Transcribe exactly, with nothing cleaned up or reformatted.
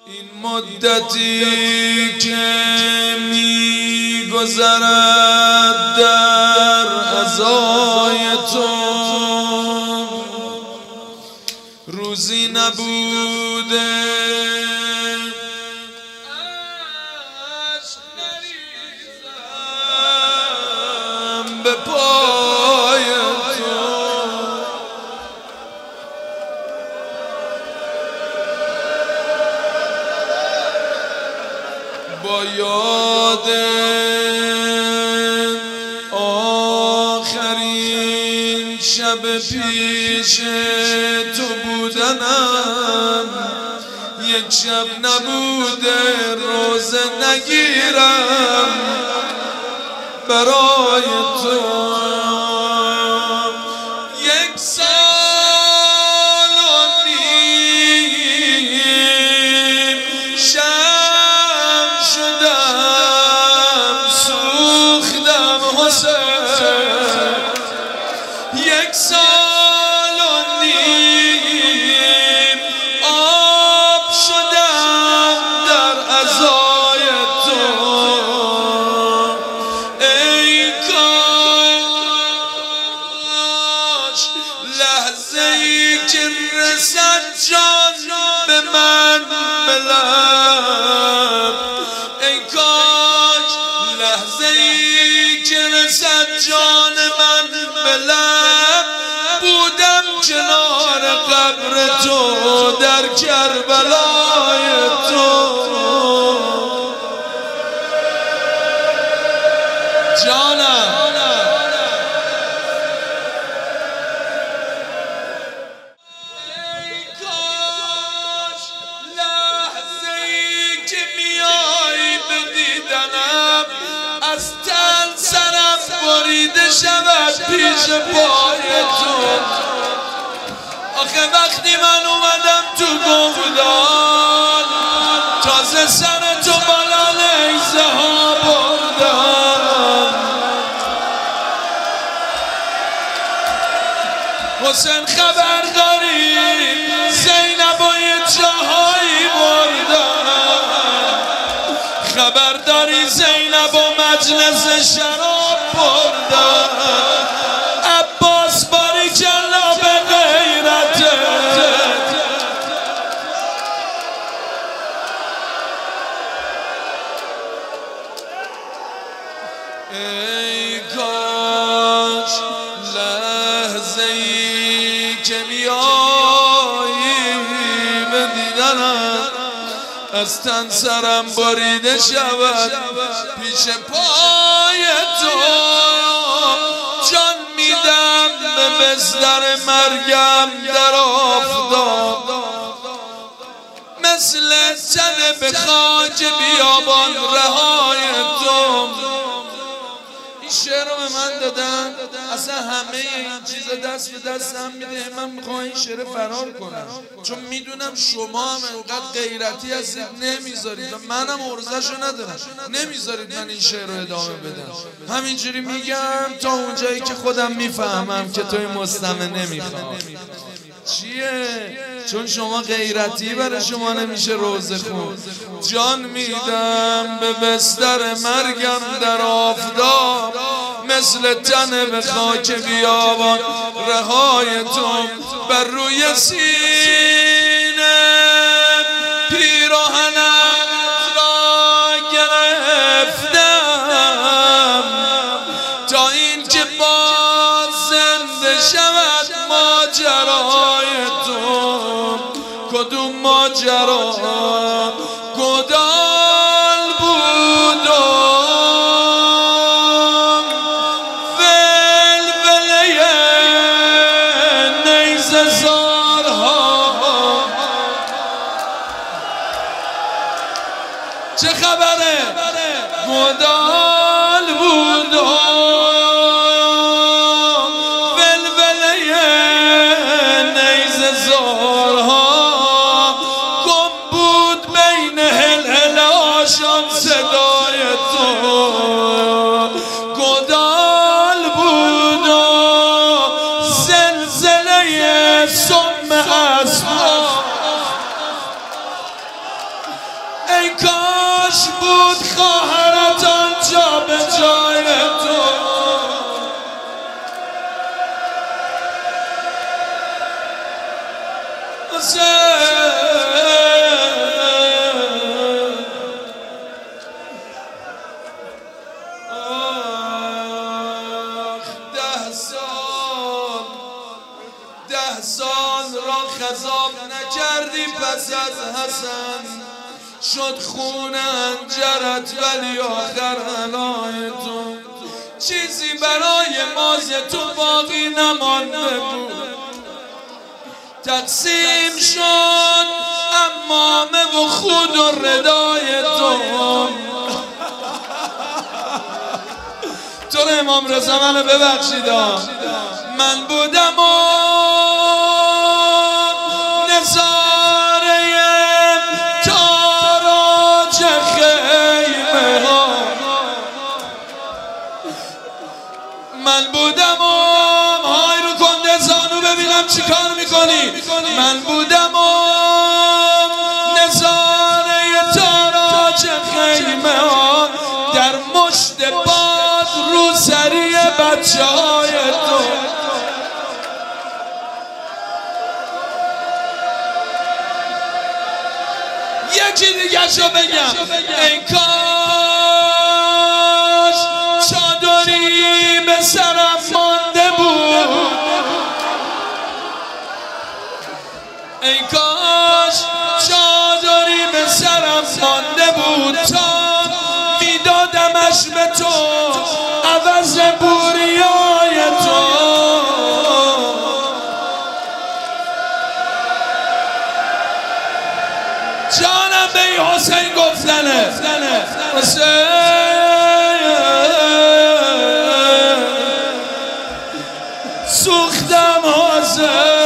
این مدتی که میگذرد در عزای تو روزی نبوده اشک نریزم به پای تو با یاد آخرین شب پیش تو بودنم یک شب نبوده روزه نگیرم برای تو یک سال و نیم شب شدم سوختم حسین یک سال و نیم آب شدم در عزای تو ای کاش لحظه ای که رسد جان به من به لب ای کاش لحظه ای که رسد جان من به لب بودم کنار قبر تو در کربلای تو جانم ای کاش لحظه ای که میای به دیدنم از تن سرم بریده شود پیش پای تو آخه وقتی من اومدم تو گودال تازه سر تو بالا نیزه ها بردم حسین خبر داری زینب و یه جاهایی بردم خبر داری زینب و مجلس شراب بردم عباس باریکلا به غیرته ای کاش لحظه ای که میایی به دیدنم از تن سرم بریده شود پیش پای تو جان میدم به بستر مرگم در آفتاب مثل تن به خاک بیابان رهای تو این شعر رو به من دادن اصلا همه این چیزا دست به دستم میده من میخوام این شعر فرار کنم چون میدونم شما هم انقدر غیرتی هستید نمیذارید و منم عرضه‌شو ندارم نمیذارید من این شعر رو ادامه بدم همینجوری میگم تا اونجایی که خودم میفهمم که توی مستمع نمیخوام چیه؟ چون شما غیرتی برای شما نمیشه روزه خون جان میدم به بستر مرگم در آفتاب مثل تن به خاک بیابان رهای تو بر روی سینه پیراهنت را گرفتم تا این که باز زنده شود ماجرای تو کدوم ماجرا گدال بودم ولوله نیزه زارها چه خبره گدال بودم صدای تو گدال بود و زلزله سم اسباب کاش بود خواهرت آنجا به جای تو. ده سال ده سال را خضاب نکردی پس از حسن، شد خون انجرت ولی آخر علای تو. چیزی برای ماز تو باقی نمانده بود، تقسیم شد امامه و خود و ردای تو. تو رو امام رضا منو ببخشید، من بودم و نظاره تاراج خیمه ها، من بودم و های رو کنده زانو ببینم چی کار میکنی. من بودم و نظاره تاراج خیمه ها، در مشت باد رو سری بچه های تو. یکی دیگه شو بگم، ای کاش چادری به سرم مانده بود، ای کاش چادری به سرم مانده بود، تا میدادمش به تو عوض بوریای تو. جانم به این حسین گفتنه، حسین سوختم حسین.